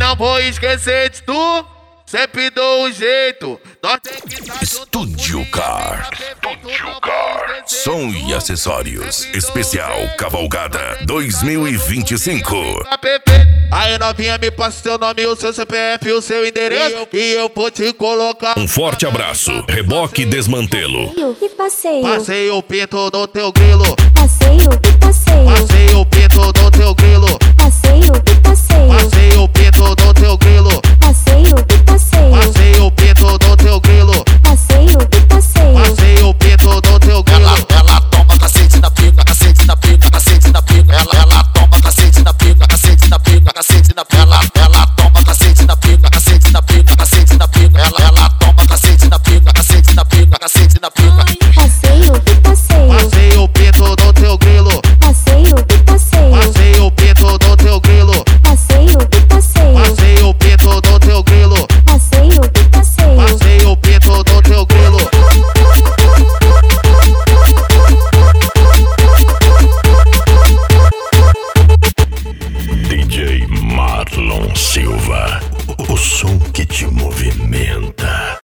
não vou esquecer de tu. Sempre dou um jeito. Nós tem que estar Estúdio Car. Som e acessórios. Especial Cavalgada 2025. Aí novinha, me passa seu nome, o seu CPF, o seu endereço e eu vou te colocar. Um forte abraço. Reboque Desmantelo. Que passeio? Passei o pinto no teu grilo. Passeio, que passeio? Passei o pinto no teu grilo. Passeio, que passeio? Passei o pinto no teu grilo. Passeio, que passeio? Passei o pinto no teu grilo. Passeio, que passeio? Passei o pinto no teu grilo. Ela toma cacete na pica, cacete na pica, cacete na pica. Ela toma cacete na pica, cacete na pica, cacete na pica. Ela toma cacete na pica, cacete na pica, cacete na pica. Ela toma cacete na pica, cacete na pica, cacete na pica. Passeio, que passeio? Passei o pinto no teu grilo. Passeio, que passeio? Passei o pinto no teu grilo. Passeio, que passeio? Passei o pinto no teu grilo. Passeio, que passeio? Passei o pinto no teu grilo. DJ Marlon Silva. O som que te movimenta.